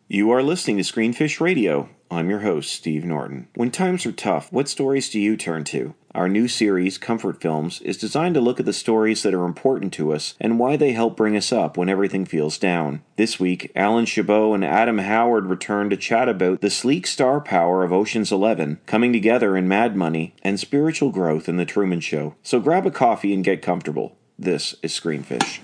You are listening to Screenfish Radio. I'm your host, Steve Norton. When times are tough, what stories do you turn to? Our new series, Comfort Films, is designed to look at the stories that are important to us and why they help bring us up when everything feels down. This week, Alan Chabot and Adam Howard return to chat about the sleek star power of Ocean's 11, coming together in Mad Money, and spiritual growth in The Truman Show. So grab a coffee and get comfortable. This is Screenfish.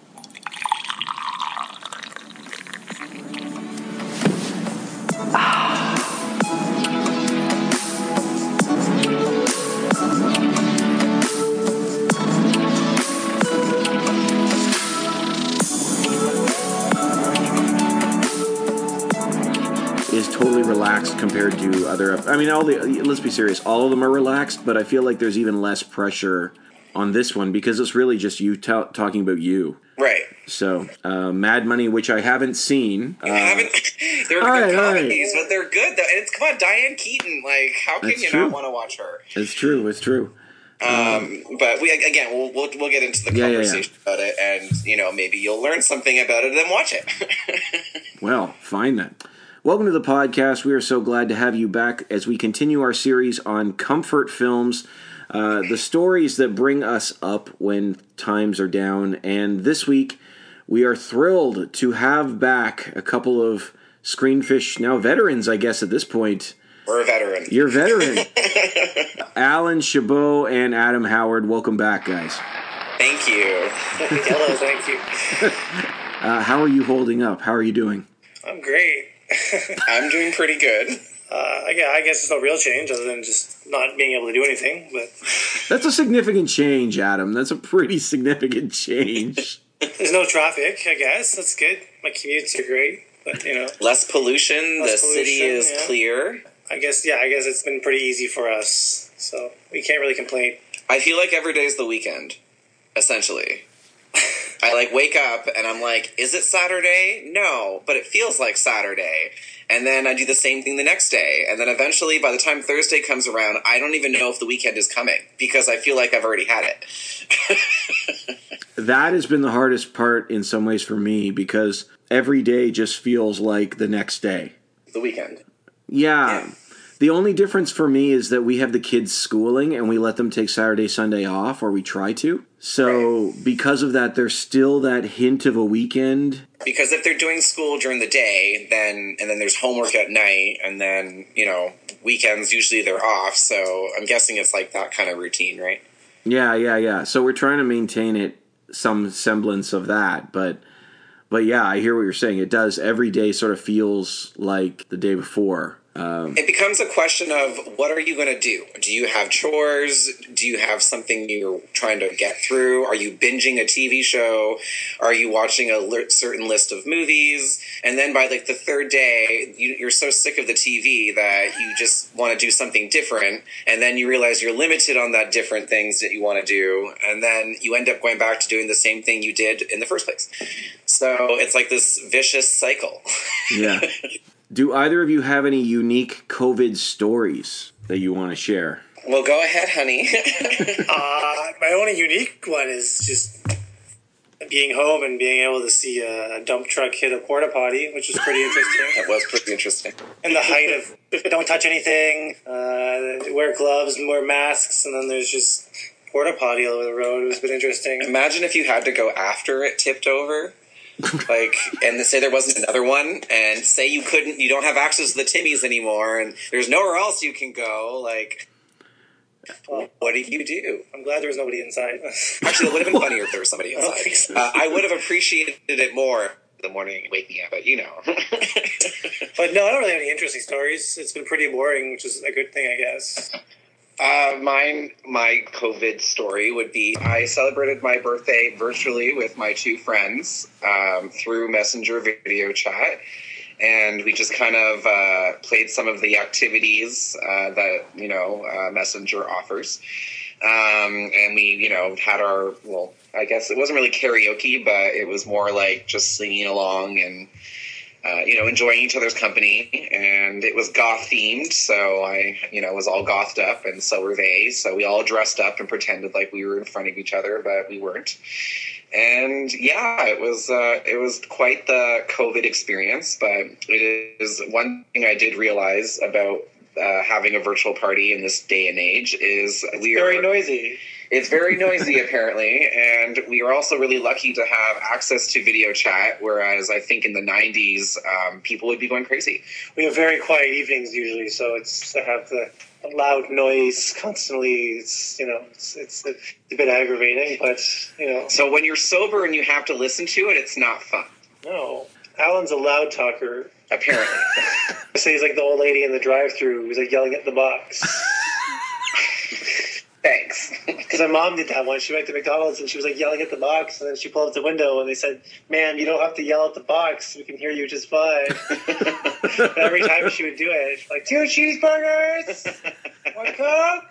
Relaxed compared to other. I mean, let's be serious. All of them are relaxed, but I feel like there's even less pressure on this one because it's really just you talking about you. Right. So, Mad Money, which I haven't seen. You haven't? They're good comedies, but they're good. And it's, come on, Diane Keaton. Like, how can you not want to watch her? It's true. It's true. But we'll get into the conversation about it, and maybe you'll learn something about it, and then watch it. Well, fine then. Welcome to the podcast. We are so glad to have you back as we continue our series on comfort films, the stories that bring us up when times are down. And this week, we are thrilled to have back a couple of Screenfish, now veterans, I guess, at this point. We're a veteran. You're a veteran. Alan Chabot and Adam Howard, welcome back, guys. Thank you. Hello, thank you. How are you holding up? How are you doing? I'm great. I'm doing pretty good. I guess it's no real change other than just not being able to do anything. But that's a significant change, Adam. That's a pretty significant change. There's no traffic, I guess. That's good. My commutes are great, but less pollution. The city is clear. I guess it's been pretty easy for us, so we can't really complain. I feel like every day is the weekend, essentially. I wake up and I'm like, is it Saturday? No, but it feels like Saturday. And then I do the same thing the next day. And then eventually, by the time Thursday comes around, I don't even know if the weekend is coming because I feel like I've already had it. That has been the hardest part in some ways for me because every day just feels like the next day. The weekend. Yeah. The only difference for me is that we have the kids schooling and we let them take Saturday, Sunday off, or we try to. So because of that, there's still that hint of a weekend. Because if they're doing school during the day, then there's homework at night, and then, weekends, usually they're off. So I'm guessing it's like that kind of routine, right? Yeah. So we're trying to maintain some semblance of that. But yeah, I hear what you're saying. It does. Every day sort of feels like the day before. It becomes a question of what are you going to do? Do you have chores? Do you have something you're trying to get through? Are you binging a TV show? Are you watching a certain list of movies? And then by the third day, you're so sick of the TV that you just want to do something different. And then you realize you're limited on that different things that you want to do. And then you end up going back to doing the same thing you did in the first place. So it's like this vicious cycle. Yeah. Do either of you have any unique COVID stories that you want to share? Well, go ahead, honey. My only unique one is just being home and being able to see a dump truck hit a porta potty, which was pretty interesting. That was pretty interesting. And the height of don't touch anything, wear gloves, wear masks, and then there's just porta potty all over the road. It was a bit interesting. Imagine if you had to go after it tipped over. And say there wasn't another one, and say you don't have access to the Timmies anymore, and there's nowhere else you can go, what do you do? I'm glad there was nobody inside. Actually, it would have been funnier if there was somebody inside. So. I would have appreciated it more the morning and wake me up, but But no, I don't really have any interesting stories. It's been pretty boring, which is a good thing, I guess. My COVID story would be I celebrated my birthday virtually with my two friends through Messenger video chat, and we just kind of played some of the activities that Messenger offers, and we had our I guess it wasn't really karaoke, but it was more like just singing along and enjoying each other's company, and it was goth themed, so I, was all gothed up, and so were they, so we all dressed up and pretended like we were in front of each other, but we weren't. And yeah, it was quite the COVID experience, but it is one thing I did realize about having a virtual party in this day and age is very noisy. It's very noisy, apparently, and we are also really lucky to have access to video chat, whereas I think in the 90s, people would be going crazy. We have very quiet evenings usually, so it's to have the loud noise constantly. It's a bit aggravating, but So when you're sober and you have to listen to it, it's not fun. No, Alan's a loud talker. Apparently, I say he's like the old lady in the drive-thru who's like yelling at the box. Thanks. Because my mom did that once. She went to McDonald's and she was like yelling at the box, and then she pulled up the window and they said, "Man, you don't have to yell at the box. We can hear you just fine." Every time she would do it, like, 2 cheeseburgers, 1 Coke.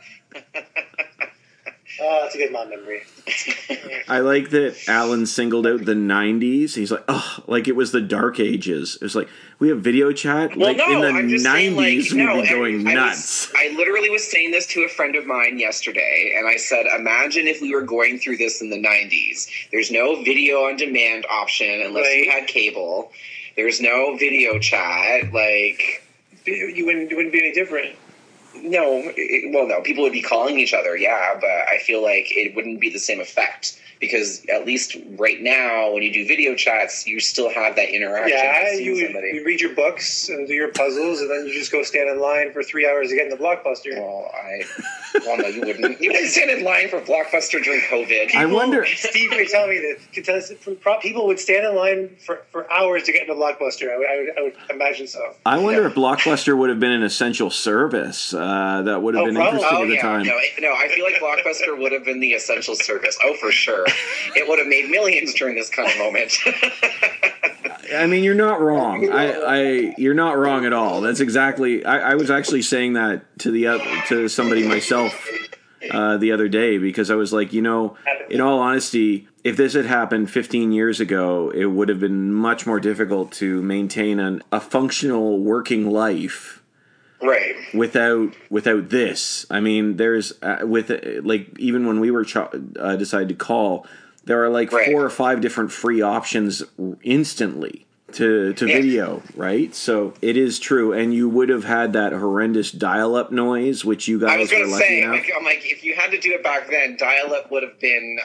Oh, that's a good mom memory. I like that Alan singled out the 90s. He's like, oh, like it was the dark ages. It was like, we have video chat? Well, like no, in the I'm just 90s, saying, like, we'd be going nuts. I literally was saying this to a friend of mine yesterday, and I said, imagine if we were going through this in the 90s. There's no video on demand option unless you had cable. There's no video chat. Like, you wouldn't be any different. No, no, people would be calling each other, yeah, but I feel like it wouldn't be the same effect because at least right now, when you do video chats, you still have that interaction. Yeah, you read your books and do your puzzles, and then you just go stand in line for 3 hours to get in the Blockbuster. Well, no, you wouldn't. You wouldn't stand in line for Blockbuster during COVID. I wonder. Steve would tell me that people would stand in line for hours to get into Blockbuster. I would imagine so. I wonder if Blockbuster would have been an essential service. That would have been interesting at the time. No, I feel like Blockbuster would have been the essential service. Oh, for sure. It would have made millions during this kind of moment. I mean, you're not wrong. You're not wrong at all. That's exactly. I was actually saying that to somebody myself the other day because I was like, in all honesty, if this had happened 15 years ago, it would have been much more difficult to maintain a functional working life. Right. Without this, I mean, there's even when we were decided to call, there are like 4 or 5 different free options instantly to video, right? So it is true, and you would have had that horrendous dial-up noise, which you guys were lucky enough. I'm like, if you had to do it back then, dial-up would have been,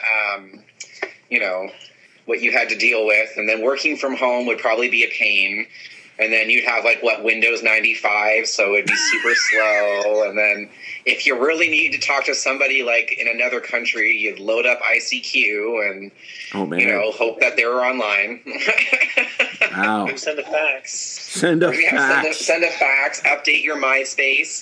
what you had to deal with, and then working from home would probably be a pain. And then you'd have Windows 95, so it'd be super slow. And then if you really need to talk to somebody in another country, you'd load up ICQ and hope that they were online. Wow. Send a fax. Send a fax. Update your MySpace.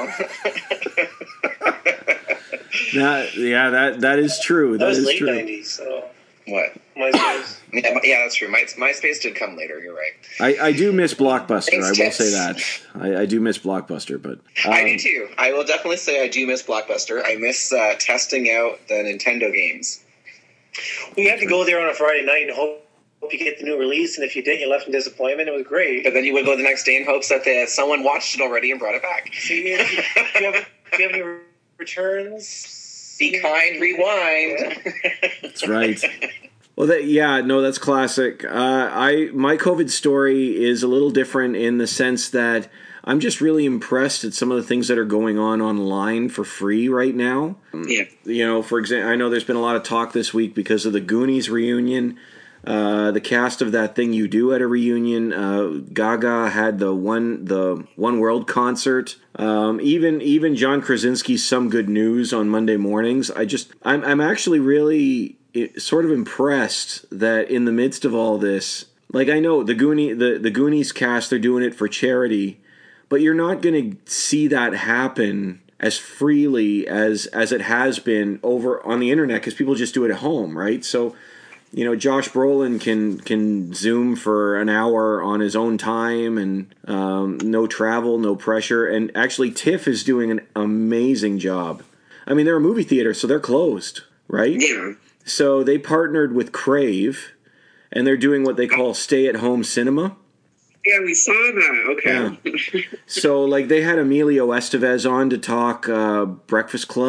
That is true. That was late true. 90s. So. What? MySpace. Yeah, that's true. MySpace did come later. You're right. I do miss Blockbuster. Thanks, I will say that. I do miss Blockbuster, but I do too. I will definitely say I do miss Blockbuster. I miss testing out the Nintendo games. We had to go there on a Friday night and hope you get the new release, and if you didn't, you left in disappointment. It was great. But then you would go the next day in hopes that someone watched it already and brought it back. So do you have any returns? Be kind, rewind. That's right. Well, that's classic. My COVID story is a little different in the sense that I'm just really impressed at some of the things that are going on online for free right now. Yeah. For example, I know there's been a lot of talk this week because of the Goonies reunion. The cast of That Thing You Do at a reunion. Gaga had the One World concert. Even John Krasinski's Some Good News on Monday mornings. I'm actually really sort of impressed that in the midst of all this, I know the Goonies cast, they're doing it for charity, but you're not going to see that happen as freely as it has been over on the internet because people just do it at home, right? So. Josh Brolin can Zoom for an hour on his own time and no travel, no pressure. And actually, TIFF is doing an amazing job. I mean, they're a movie theater, so they're closed, right? Yeah. So they partnered with Crave, and they're doing what they call stay-at-home cinema. Yeah, we saw that. Okay. Yeah. So, they had Emilio Estevez on to talk Breakfast Club.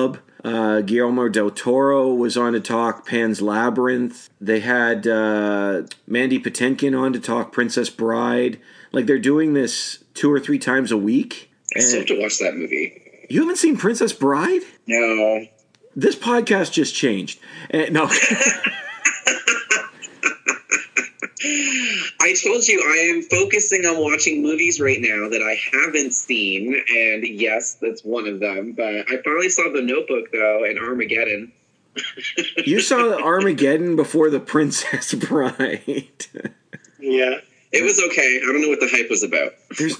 Guillermo del Toro was on to talk Pan's Labyrinth. They had Mandy Patinkin on to talk Princess Bride. Like, they're doing this 2 or 3 times a week. I still have to watch that movie. You haven't seen Princess Bride? No. This podcast just changed. No. I told you I am focusing on watching movies right now that I haven't seen, and yes, that's one of them. But I finally saw The Notebook, though, and Armageddon. You saw Armageddon before The Princess Bride. Yeah. It was okay. I don't know what the hype was about.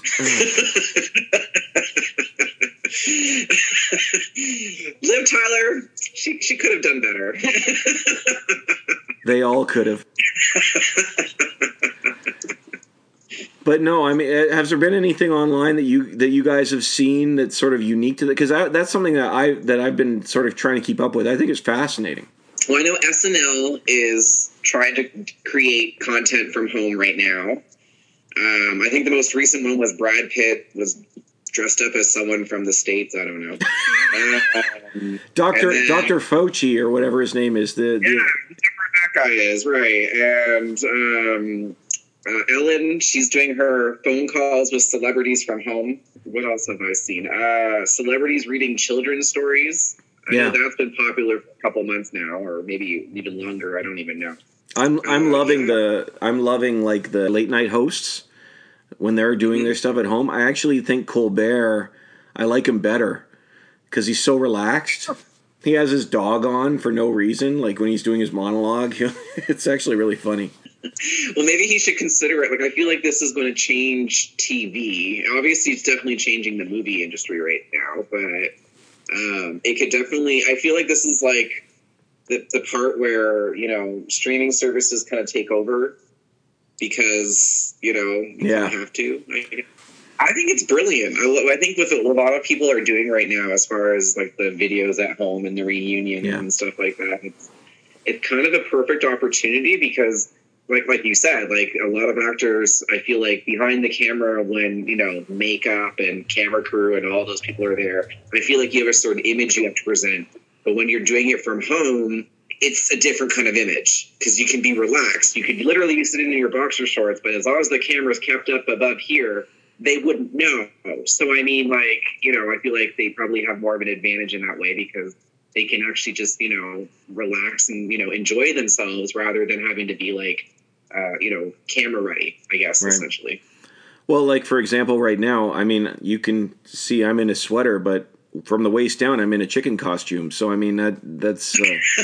Liv Tyler, she could have done better. They all could have. But no, I mean, has there been anything online that you guys have seen that's sort of unique to that? Because that's something that I've been sort of trying to keep up with. I think it's fascinating. Well, I know SNL is trying to create content from home right now. I think the most recent one was Brad Pitt was dressed up as someone from the States. I don't know. Dr. Fauci or whatever his name is. Whatever that guy is, right. And Ellen, she's doing her phone calls with celebrities from home. What else have I seen? Celebrities reading children's stories. I know that's been popular for a couple months now, or maybe even longer. I don't even know. I'm loving like the late night hosts when they're doing their stuff at home. I actually think Colbert, I like him better because he's so relaxed. He has his dog on for no reason, like when he's doing his monologue. It's actually really funny. Well, maybe he should consider it. Like, I feel like this is going to change TV. Obviously, it's definitely changing the movie industry right now, but it could definitely. I feel like this is like the part where streaming services kind of take over because you kind of have to. I think it's brilliant. I think what a lot of people are doing right now, as far as like the videos at home and the reunions and stuff like that, it's kind of a perfect opportunity because. Like you said, like a lot of actors, I feel like behind the camera when, makeup and camera crew and all those people are there, I feel like you have a sort of image you have to present. But when you're doing it from home, it's a different kind of image because you can be relaxed. You could literally be sitting in your boxer shorts, but as long as the camera's kept up above here, they wouldn't know. So, I mean, I feel like they probably have more of an advantage in that way because they can actually just, relax and, enjoy themselves rather than having to be like, camera ready, I guess, essentially. Well, like, for example, right now, I mean, you can see I'm in a sweater, but from the waist down, I'm in a chicken costume. So, I mean, that's...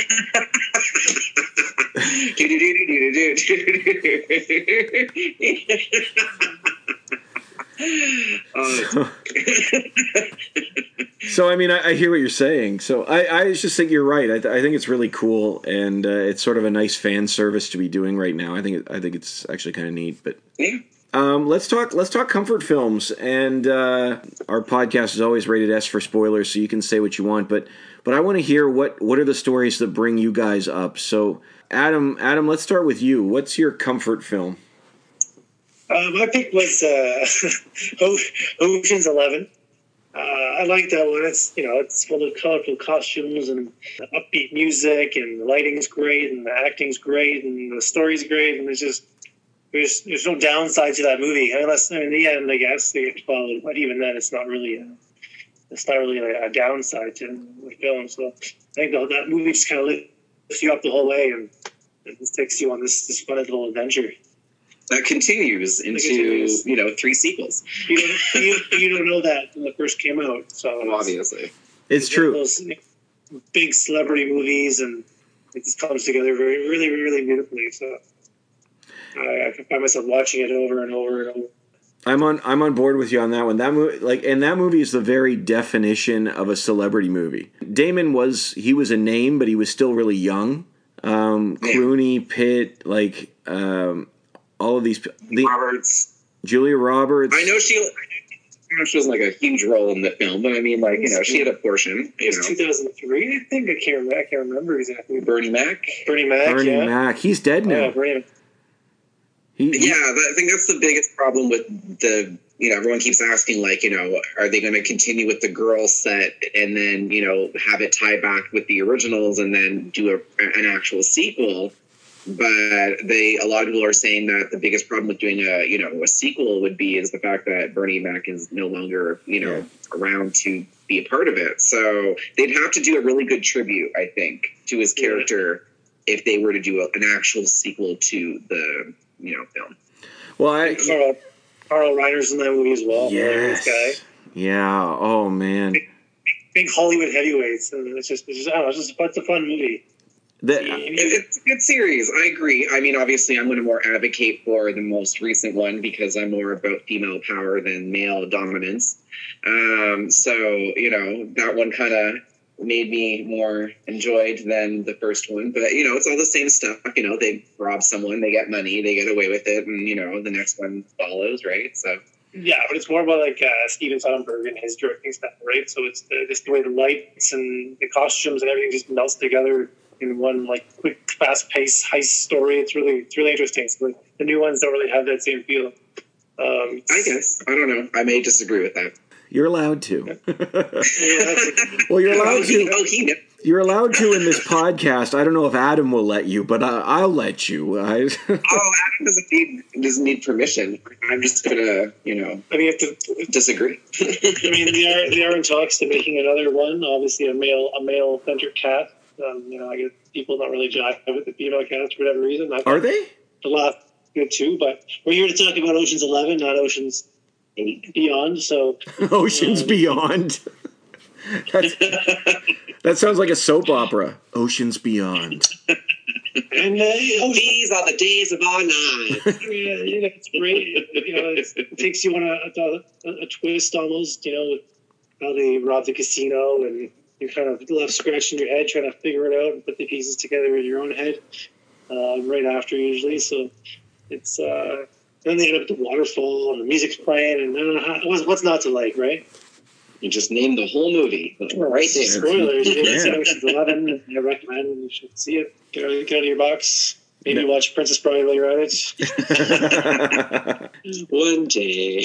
So, I mean, I hear what you're saying. So, I just think you're right. I think it's really cool, and it's sort of a nice fan service to be doing right now. I think it's actually kind of neat. But let's talk comfort films. And our podcast is always rated S for spoilers, so you can say what you want. But I want to hear what are the stories that bring you guys up. So, Adam, let's start with you. What's your comfort film? My pick was Ocean's 11. I like that one. It's full of colorful costumes and upbeat music, and the lighting's great, and the acting's great, and the story's great, and there's no downside to that movie. Unless, in the end, I guess they get to follow it, but even then, it's not really a downside to the film. So I think that movie just kind of lifts you up the whole way, and it just takes you on this fun little adventure. That continues into 3 sequels. You don't know that when it first came out, so obviously it's true. Those big celebrity movies, and it just comes together very, really, really beautifully. So I can find myself watching it over and over and over. I'm on board with you on that one. That movie is the very definition of a celebrity movie. Damon was a name, but he was still really young. Clooney, Pitt, all of these, Julia Roberts. I know she wasn't like a huge role in the film, but I mean, she had a portion. It was 2003, I think. I can't remember exactly. Bernie Mac. Bernie Mac. He's dead now. I think that's the biggest problem with the everyone keeps asking, like, are they going to continue with the girl set and then, have it tie back with the originals and then do an actual sequel? But a lot of people are saying that the biggest problem with doing a sequel would be is the fact that Bernie Mac is no longer, around to be a part of it. So they'd have to do a really good tribute, I think, to his character if they were to do an actual sequel to the, film. Well, Carl Reiner's in that movie as well. Yes. Guy. Yeah. Oh man. Big Hollywood heavyweights, and it's just I don't know. It's a fun movie. It's a good series. I agree. I mean, obviously, I'm going to more advocate for the most recent one because I'm more about female power than male dominance. So, that one kind of made me more enjoyed than the first one. But, it's all the same stuff. They rob someone, they get money, they get away with it, and, the next one follows, right? So. Yeah, but it's more about like Steven Soderbergh and his directing style, right? So it's just the way the lights and the costumes and everything just melts together in one like quick, fast-paced heist story. It's really interesting. So the new ones don't really have that same feel. I guess I don't know. I may disagree with that. You're allowed to. Well, you're allowed to. You're allowed to in this podcast. I don't know if Adam will let you, but I'll let you. Adam doesn't need permission. I'm just gonna, disagree. I mean, they are in talks to making another one. Obviously, a male-centric cast. I guess people don't really jive with the female cast for whatever reason. Are they? The last good too, but we're here to talk about Ocean's 11, not Ocean's 8 Beyond. So Ocean's Beyond. That sounds like a soap opera. Ocean's Beyond. And these are the days of our lives. It's great. It takes you on a twist almost. With how they rob the casino, and you're kind of left scratching your head trying to figure it out and put the pieces together in your own head. Right after usually, so it's then they end up at the waterfall and the music's playing, and what's not to like, right? You just named the whole movie right there. Spoilers. Ocean's 11. I recommend you should see it. Get out of your box. Maybe watch Princess Bride while you're at it. One day.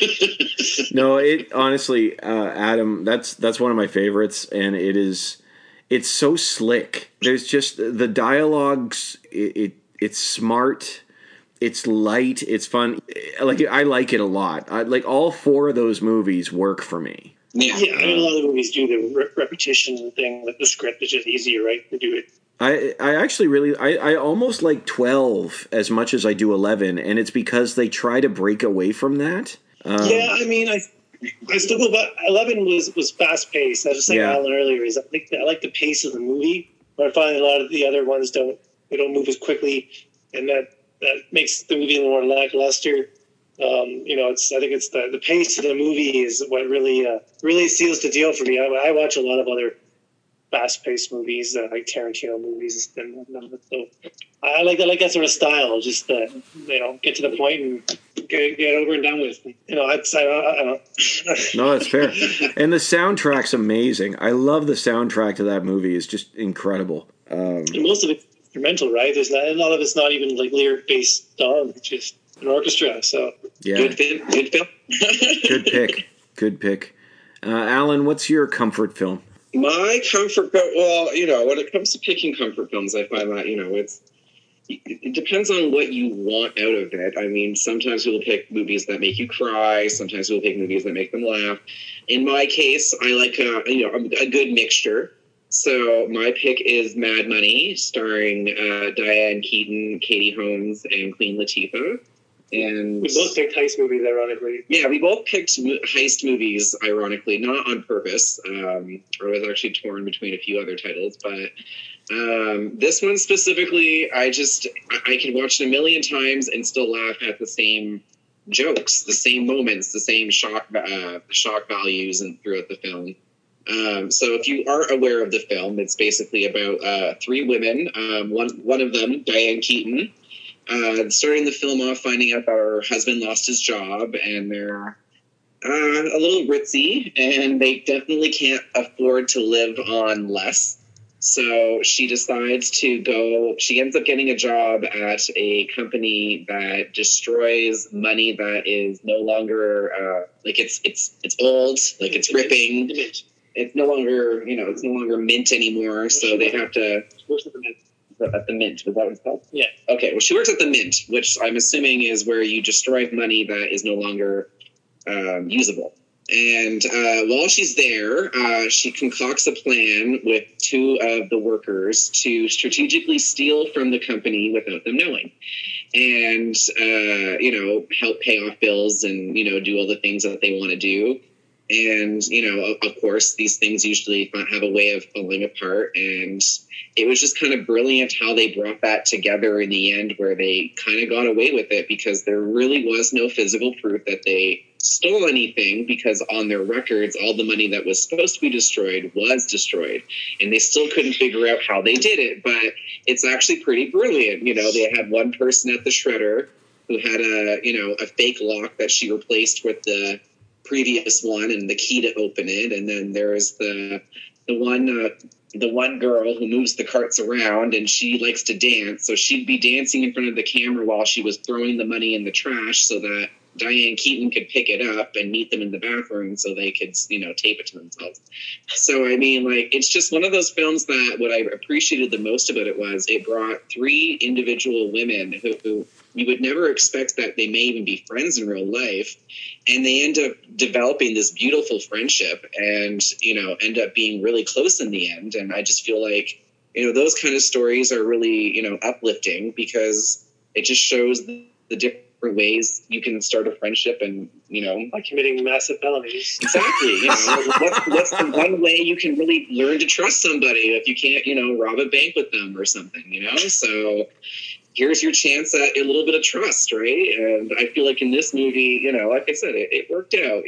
No, it honestly, Adam, that's one of my favorites, and it's so slick. There's just the dialogues. It's smart. It's light. It's fun. I like it a lot. Like all four of those movies work for me. Yeah, I know a lot of movies do the repetition thing. Like the script is just easier, right, to do it. I actually really I almost like 12 as much as I do 11, and it's because they try to break away from that. Yeah, I mean, I still go back. 11 was fast paced. I was just saying Alan earlier is I like the pace of the movie, but I find a lot of the other ones don't move as quickly, and that makes the movie a little more lackluster. I think it's the pace of the movie is what really seals the deal for me. I watch a lot of other fast-paced movies, like Tarantino movies and whatnot. So I like that sort of style. Just get to the point and get over and done with. I don't. No, that's fair. And the soundtrack's amazing. I love the soundtrack to that movie. It's just incredible. And most of it's instrumental, right? A lot of it's not even like lyric-based song. It's just an orchestra. So yeah, good film. Good pick. Alan, what's your comfort film? My comfort film, well, when it comes to picking comfort films, I find that, it depends on what you want out of it. I mean, sometimes we'll pick movies that make you cry. Sometimes we'll pick movies that make them laugh. In my case, I like, a good mixture. So my pick is Mad Money, starring Diane Keaton, Katie Holmes, and Queen Latifah. And we both picked heist movies, ironically. Yeah, we both picked heist movies, ironically, not on purpose. I was actually torn between a few other titles, but this one specifically, I can watch it a million times and still laugh at the same jokes, the same moments, the same shock values and throughout the film. So if you aren't aware of the film, it's basically about three women. One of them, Diane Keaton, starting the film off finding out that her husband lost his job, and they're a little ritzy, and they definitely can't afford to live on less. So she decides to go, she ends up getting a job at a company that destroys money that is no longer, like it's old, like it's ripping. It's no longer, it's no longer mint anymore. So they have to, at the mint, was that what it's called? Yeah. Okay, well, she works at the mint, which I'm assuming is where you destroy money that is no longer usable. And while she's there, she concocts a plan with two of the workers to strategically steal from the company without them knowing. And, help pay off bills and, do all the things that they want to do. And, of course, these things usually have a way of falling apart. And it was just kind of brilliant how they brought that together in the end, where they kind of got away with it because there really was no physical proof that they stole anything, because on their records, all the money that was supposed to be destroyed was destroyed. And they still couldn't figure out how they did it. But it's actually pretty brilliant. They had one person at the shredder who had a fake lock that she replaced with the previous one and the key to open it. And then there's the one girl who moves the carts around, and she likes to dance. So she'd be dancing in front of the camera while she was throwing the money in the trash so that Diane Keaton could pick it up and meet them in the bathroom so they could, tape it to themselves. So, it's just one of those films that what I appreciated the most about it was it brought three individual women who you would never expect that they may even be friends in real life. And they end up developing this beautiful friendship and, end up being really close in the end. And I just feel like, those kind of stories are really, uplifting, because it just shows the different ways you can start a friendship and, by committing massive felonies. Exactly. What's the one way you can really learn to trust somebody if you can't, rob a bank with them or something, So here's your chance at a little bit of trust, right? And I feel like in this movie, like I said, it worked out,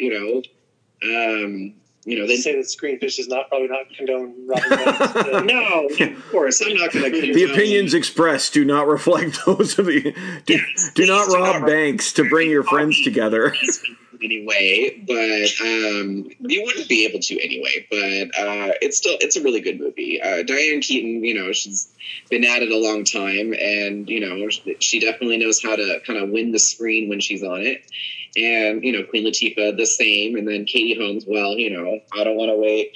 They say that Screenfish is probably not condone robbing banks. No, of course, I'm not going to condone. The opinions expressed do not reflect those of the. Do not rob banks to bring your friends together. Anyway, but you wouldn't be able to anyway. But it's a really good movie. Diane Keaton, she's been at it a long time, and she definitely knows how to kind of win the screen when she's on it. And, Queen Latifah, the same. And then Katie Holmes, well, I don't want to wait.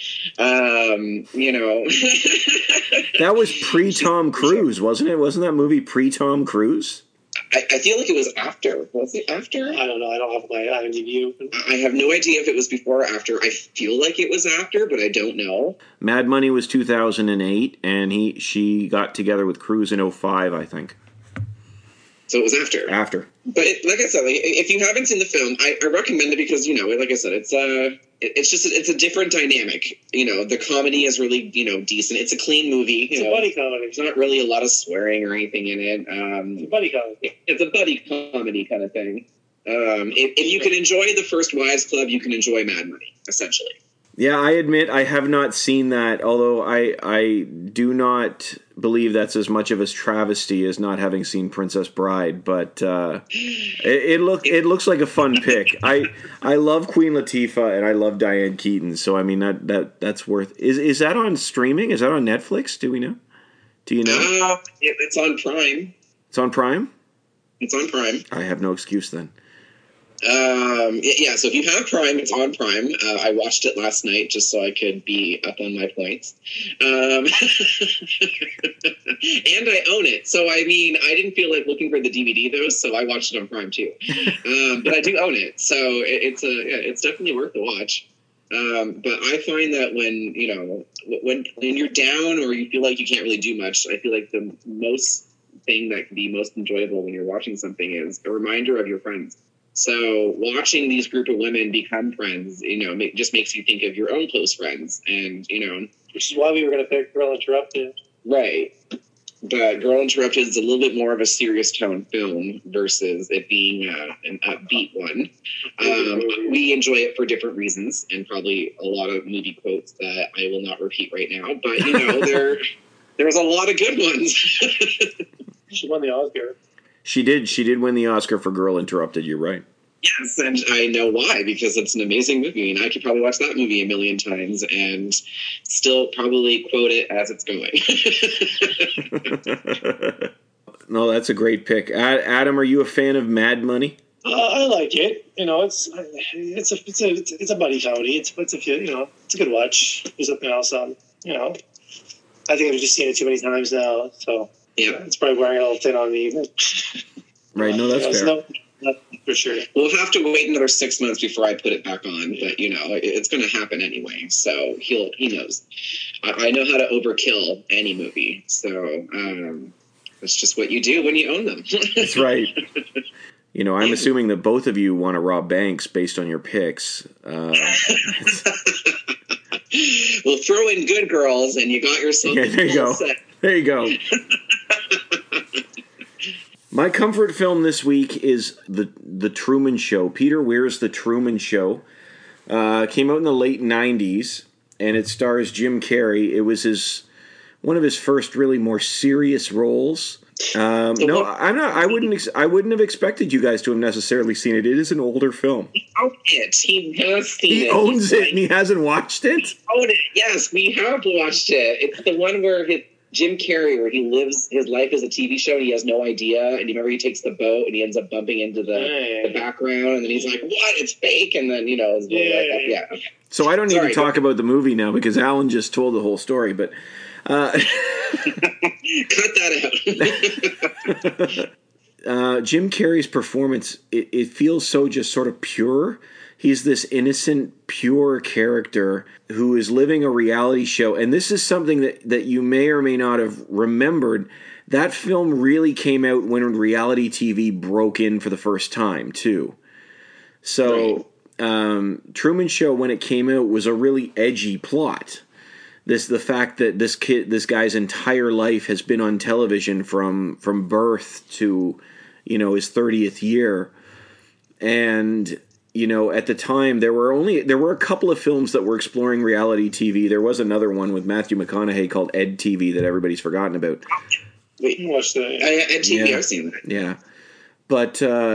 That was pre-Tom Cruise, wasn't it? Wasn't that movie pre-Tom Cruise? I feel like it was after. Was it after? I don't know. I don't have my IMDb open. I have no idea if it was before or after. I feel like it was after, but I don't know. Mad Money was 2008, and she got together with Cruise in 2005, I think. So it was after. After. But like I said, if you haven't seen the film, I recommend it because, like I said, it's a different dynamic. The comedy is really, decent. It's a clean movie. It's a buddy comedy. There's not really a lot of swearing or anything in it. It's a buddy comedy. It's a buddy comedy kind of thing. If you can enjoy The First Wives Club, you can enjoy Mad Money, essentially. Yeah, I admit I have not seen that, although I do not believe that's as much of a travesty as not having seen Princess Bride, but it looks like a fun pick. I love Queen Latifah and I love Diane Keaton, so that's worth. Is that on streaming? Is that on Netflix? Do we know? Do you know? It's on Prime. It's on Prime? It's on Prime. I have no excuse then. So if you have Prime, it's on Prime. I watched it last night just so I could be up on my points. And I own it. So, I didn't feel like looking for the DVD though, so I watched it on Prime too. But I do own it. So it's definitely worth the watch. But I find that when you're down or you feel like you can't really do much, I feel like the most thing that can be most enjoyable when you're watching something is a reminder of your friends. So watching these group of women become friends, just makes you think of your own close friends. And, which is why we were going to pick Girl Interrupted. Right. But Girl Interrupted is a little bit more of a serious tone film versus it being an upbeat one. We enjoy it for different reasons and probably a lot of movie quotes that I will not repeat right now. But, there's a lot of good ones. She won the Oscar. She did win the Oscar for Girl Interrupted, you're right. Yes, and I know why, because it's an amazing movie, and I could probably watch that movie a million times and still probably quote it as it's going. No, that's a great pick. Adam, are you a fan of Mad Money? I like it. It's a buddy comedy. It's a good watch. There's nothing else on. I think I've just seen it too many times now, so Yeah. it's probably wearing a little thin on me. Right, no, that's fair. For sure. We'll have to wait another 6 months before I put it back on, but it's going to happen anyway. So he knows. I know how to overkill any movie, so that's just what you do when you own them. That's right. I'm assuming that both of you want to rob banks based on your picks. Well, throw in Good Girls, and you got yourself. Yeah, there you go. Set. There you go. My comfort film this week is the Truman Show. Peter Weir's The Truman Show. Came out in the late 90s, and it stars Jim Carrey. It was one of his first really more serious roles. No, I'm not. I wouldn't have expected you guys to have necessarily seen it. It is an older film. He owns it. He has seen it. He owns it, and he hasn't watched it. Own it. Yes, we have watched it. It's the one where Jim Carrey, where he lives his life as a TV show, and he has no idea. And you remember he takes the boat, and he ends up bumping into the background, and then he's like, "What? It's fake!" And then Okay. So I don't need to talk about the movie now because Alan just told the whole story, but. Cut that out. Jim Carrey's performance, it feels so just sort of pure. He's this innocent, pure character who is living a reality show. And this is something that you may or may not have remembered. That film really came out when reality TV broke in for the first time, too. So Truman Show, when it came out, was a really edgy plot. The fact that this guy's entire life has been on television from birth to, his 30th year. And, at the time there were a couple of films that were exploring reality TV. There was another one with Matthew McConaughey called Ed TV that everybody's forgotten about. Wait, watch that. Ed TV, I've seen that. Yeah. But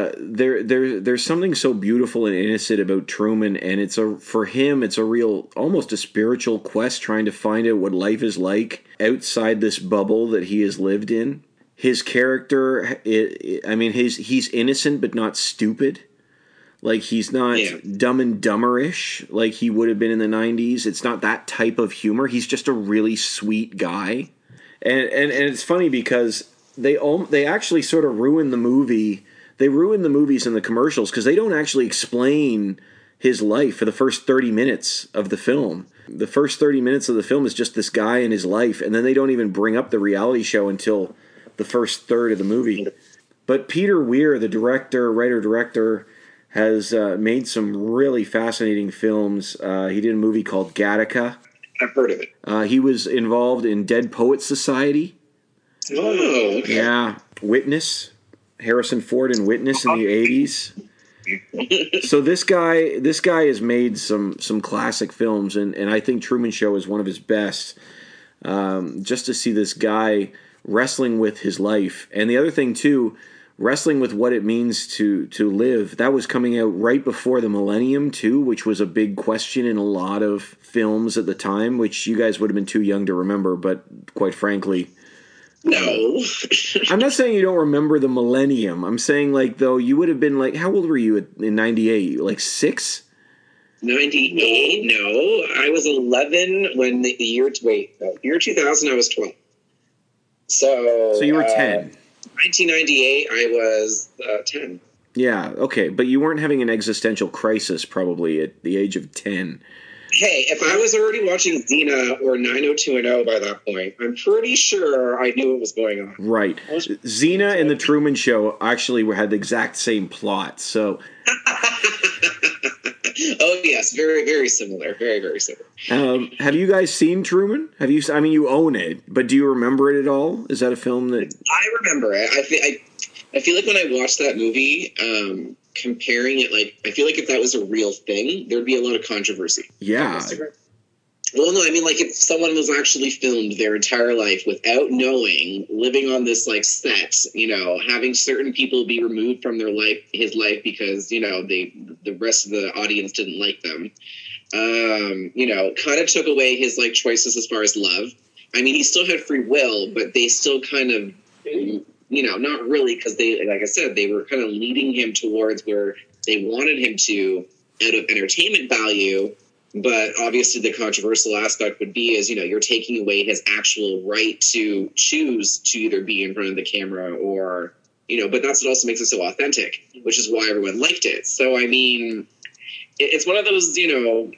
there's something so beautiful and innocent about Truman, and for him it's a real, almost a spiritual quest trying to find out what life is like outside this bubble that he has lived in. His character, he's innocent but not stupid. Like, he's not Dumb and Dumberish like he would have been in the 90s. It's not that type of humor. He's just a really sweet guy. And it's funny because they actually sort of ruin the movie. They ruin the movies and the commercials because they don't actually explain his life for the first 30 minutes of the film. The first 30 minutes of the film is just this guy and his life, and then they don't even bring up the reality show until the first third of the movie. But Peter Weir, the writer-director, has made some really fascinating films. He did a movie called Gattaca. I've heard of it. He was involved in Dead Poets Society. Oh, okay. Yeah. Witness. Harrison Ford in Witness in the 80s. So this guy has made some classic films, and I think Truman Show is one of his best. Just to see this guy wrestling with his life. And the other thing, too, wrestling with what it means to live. That was coming out right before the millennium, too, which was a big question in a lot of films at the time, which you guys would have been too young to remember, but quite frankly... No. I'm not saying you don't remember the millennium. I'm saying, though, you would have been, how old were you in 98? 6? 98? No. I was 11 when the year 2000, I was 12. So you were 10. 1998, I was 10. Yeah, okay. But you weren't having an existential crisis probably at the age of 10. Hey, if I was already watching Xena or 90210 by that point, I'm pretty sure I knew what was going on. Right. Xena and The Truman Show actually had the exact same plot, so... Oh, yes. Very, very similar. Very, very similar. Have you guys seen Truman? You own it, but do you remember it at all? Is that a film that... I remember it. I feel like when I watched that movie... comparing it, I feel like if that was a real thing, there'd be a lot of controversy. Yeah. Well, no, I mean, like, if someone was actually filmed their entire life without knowing, living on this, like, set, you know, having certain people be removed from his life because, you know, the rest of the audience didn't like them, you know, kind of took away his, like, choices as far as love. I mean, he still had free will, but they still kind of, you know, not really, because they, like I said, they were kind of leading him towards where they wanted him to out of entertainment value. But obviously the controversial aspect would be is, you know, you're taking away his actual right to choose to either be in front of the camera or, you know, but that's what also makes it so authentic, which is why everyone liked it. So, I mean, it's one of those, you know,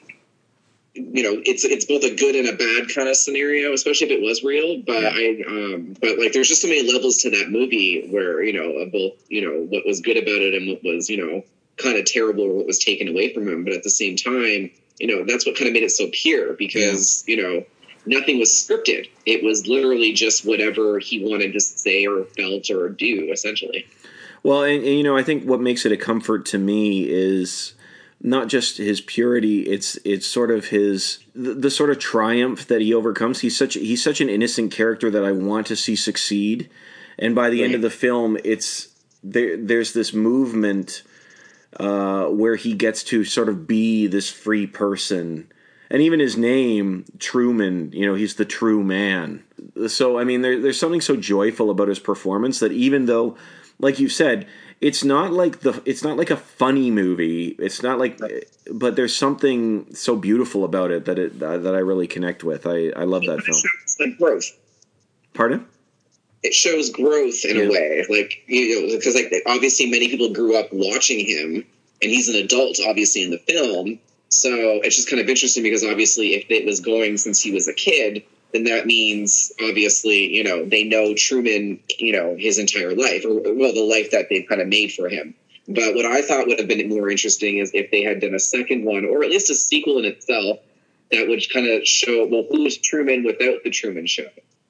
it's both a good and a bad kind of scenario, especially if it was real. But but like, there's just so many levels to that movie where, you know, both, you know, what was good about it and what was, you know, kind of terrible or what was taken away from him. But at the same time, you know, that's what kind of made it so pure because, you know, nothing was scripted. It was literally just whatever he wanted to say or felt or do, essentially. Well, and you know, I think what makes it a comfort to me is not just his purity, it's sort of the sort of triumph that he overcomes. He's such an innocent character that I want to see succeed. And by the end of the film, there's this movement where he gets to sort of be this free person. And even his name, Truman, you know, he's the true man. So, I mean, there's something so joyful about his performance that even though, like you said, it's not like a funny movie. It's not like, but there's something so beautiful about it that I really connect with. I love that film. It's like growth. Pardon? It shows growth in a way, like, you know, because like obviously many people grew up watching him, and he's an adult, obviously, in the film. So it's just kind of interesting because obviously, if it was going since he was a kid, then that means obviously, you know, they know Truman, you know, his entire life, or well, the life that they've kind of made for him. But what I thought would have been more interesting is if they had done a second one, or at least a sequel in itself, that would kind of show, well, who's Truman without the Truman Show?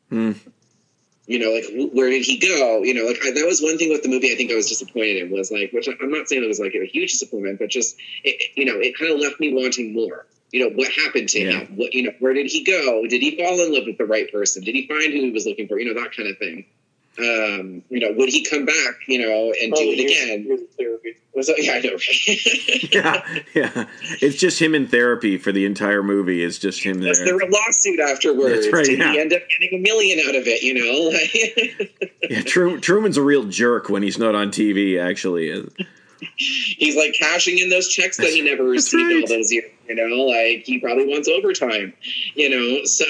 You know, like, where did he go? You know, like, that was one thing with the movie I think I was disappointed in, was like, which I'm not saying it was like a huge disappointment, but just, you know, it kind of left me wanting more. You know, what happened to him? What, you know, where did he go? Did he fall in love with the right person? Did he find who he was looking for? You know, that kind of thing. You know, would he come back, you know, and do it again? Yeah, I know, right? yeah. It's just him in therapy for the entire movie. It's just him there. There a lawsuit afterwards. That's right, Did he end up getting $1 million out of it, you know? Yeah, Truman's a real jerk when he's not on TV, actually. He's like cashing in those checks that he never received all those years, you know, like he probably wants overtime, you know. So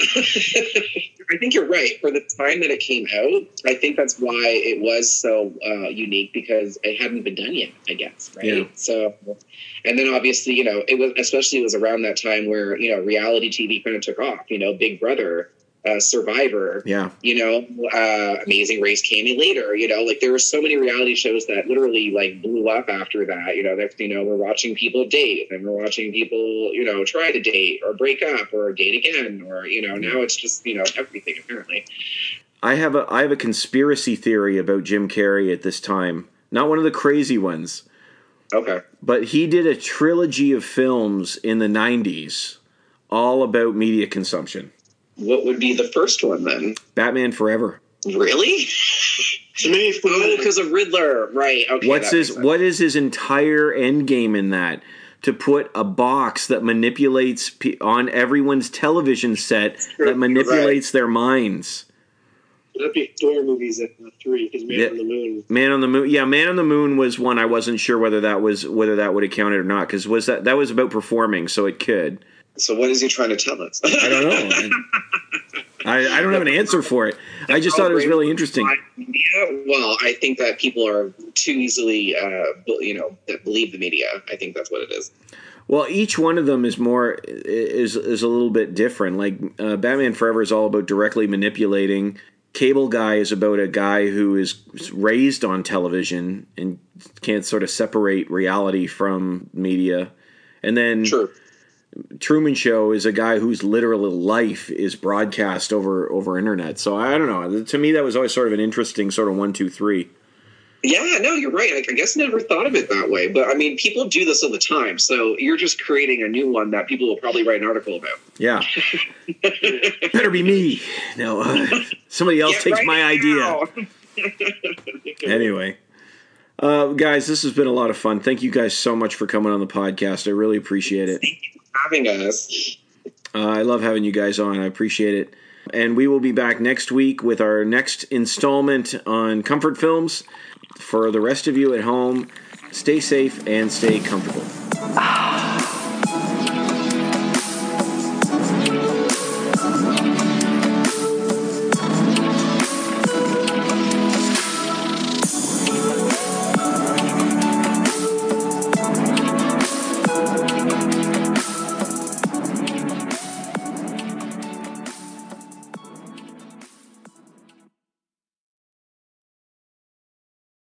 I think you're right. For the time that it came out, I think that's why it was so unique, because it hadn't been done yet, I guess, right? Yeah. So, and then obviously, you know, it was around that time where, you know, reality TV kind of took off, you know, Big Brother, Survivor, you know, Amazing Race came in later, you know, like there were so many reality shows that literally like blew up after that, you know, that, you know, we're watching people date, and we're watching people, you know, try to date or break up or date again, or, you know, now it's just, you know, everything apparently. I have a conspiracy theory about Jim Carrey at this time. Not one of the crazy ones. Okay. But he did a trilogy of films in the 90s all about media consumption. What would be the first one then? Batman Forever. Really? Because of Riddler, right? Okay. What is his entire end game in that? To put a box that manipulates on everyone's television set, that manipulates their minds. That'd be Thor movies at 3, because Man on the Moon. Man on the Moon. Yeah, Man on the Moon was one I wasn't sure whether that would have counted or not, because that was about performing, so it could. So what is he trying to tell us? I don't know. I don't have an answer for it. I just thought it was really interesting. Yeah, well, I think that people are too easily, that believe the media. I think that's what it is. Well, each one of them is a little bit different. Like Batman Forever is all about directly manipulating. Cable Guy is about a guy who is raised on television and can't sort of separate reality from media. And then Truman Show is a guy whose literal life is broadcast over internet. So I don't know. To me, that was always sort of an interesting sort of 1, 2, 3. Yeah, no, you're right. I guess I never thought of it that way. But, I mean, people do this all the time. So you're just creating a new one that people will probably write an article about. Yeah. Better be me. No, somebody else takes my idea. Anyway. Guys, this has been a lot of fun. Thank you guys so much for coming on the podcast. I really appreciate it. Thank you for having us. I love having you guys on. I appreciate it. And we will be back next week with our next installment on comfort films. For the rest of you at home, stay safe and stay comfortable.